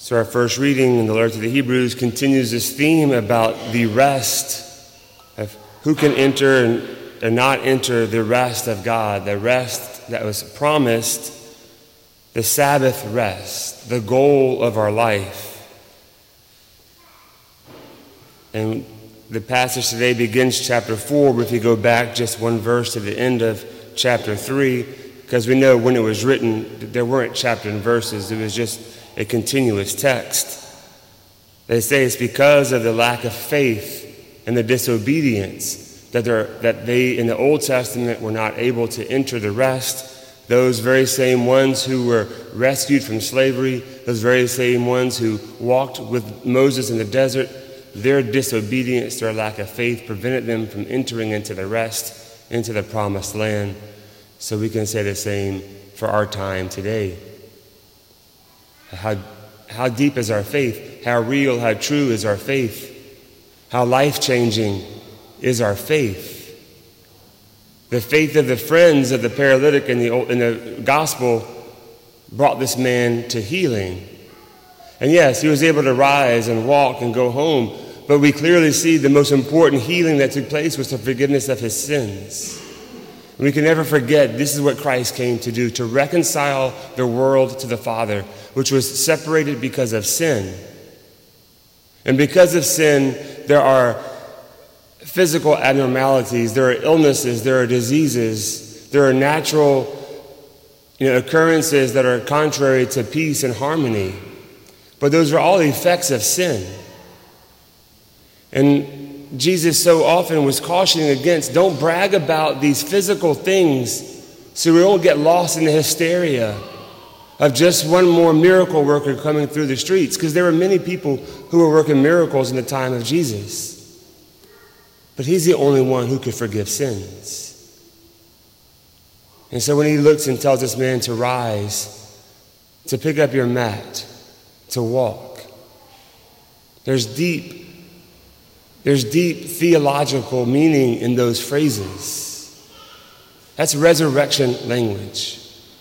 So our first reading in the letter to the Hebrews continues this theme about the rest of who can enter and not enter the rest of God, the rest that was promised, the Sabbath rest, the goal of our life. And the passage today begins chapter 4, but if you go back just one verse to the end of chapter 3, because we know when it was written, there weren't chapter and verses, it was just a continuous text. They say it's because of the lack of faith and the disobedience that they in the Old Testament were not able to enter the rest. Those very same ones who were rescued from slavery, those very same ones who walked with Moses in the desert, their disobedience, their lack of faith prevented them from entering into the rest, into the promised land. So we can say the same for our time today. How deep is our faith? How real, how true is our faith? How life-changing is our faith? The faith of the friends of the paralytic in the gospel brought this man to healing. And yes, he was able to rise and walk and go home, but we clearly see the most important healing that took place was the forgiveness of his sins. We can never forget this is what Christ came to do, to reconcile the world to the Father, which was separated because of sin. And because of sin, there are physical abnormalities, there are illnesses, there are diseases, there are natural occurrences that are contrary to peace and harmony. But those are all effects of sin. And Jesus so often was cautioning against, don't brag about these physical things so we don't get lost in the hysteria of just one more miracle worker coming through the streets, because there were many people who were working miracles in the time of Jesus. But he's the only one who could forgive sins. And so when he looks and tells this man to rise, to pick up your mat, to walk, there's deep theological meaning in those phrases. That's resurrection language.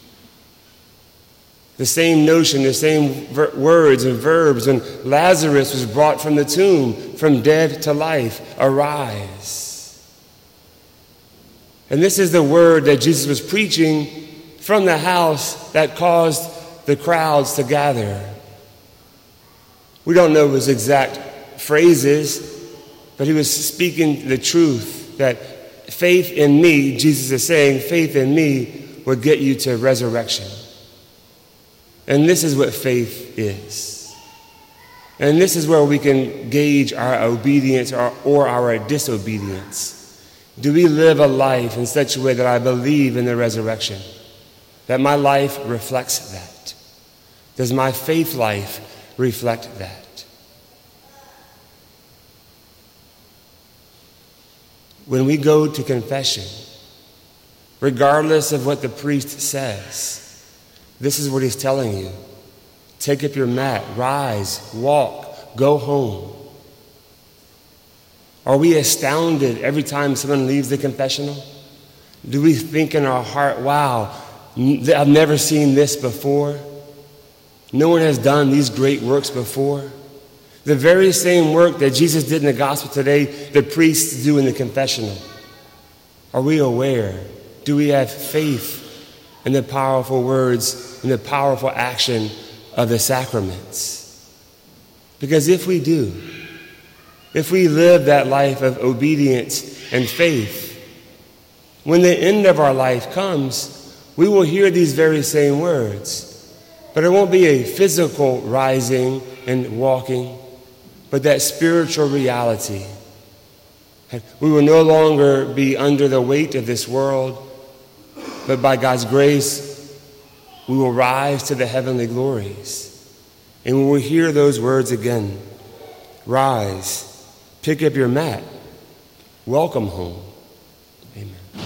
The same notion, the same words and verbs when Lazarus was brought from the tomb, from dead to life, arise. And this is the word that Jesus was preaching from the house that caused the crowds to gather. We don't know his exact phrases, but he was speaking the truth that faith in me, Jesus is saying, faith in me will get you to resurrection. And this is what faith is. And this is where we can gauge our obedience or our disobedience. Do we live a life in such a way that I believe in the resurrection? That my life reflects that? Does my faith life reflect that? When we go to confession, regardless of what the priest says, this is what he's telling you. Take up your mat, rise, walk, go home. Are we astounded every time someone leaves the confessional? Do we think in our heart, wow, I've never seen this before? No one has done these great works before. The very same work that Jesus did in the gospel today, the priests do in the confessional. Are we aware? Do we have faith in the powerful words and the powerful action of the sacraments? Because if we do, if we live that life of obedience and faith, when the end of our life comes, we will hear these very same words. But it won't be a physical rising and walking, but that spiritual reality. We will no longer be under the weight of this world, but by God's grace, we will rise to the heavenly glories. And we will hear those words again. Rise, pick up your mat, welcome home. Amen.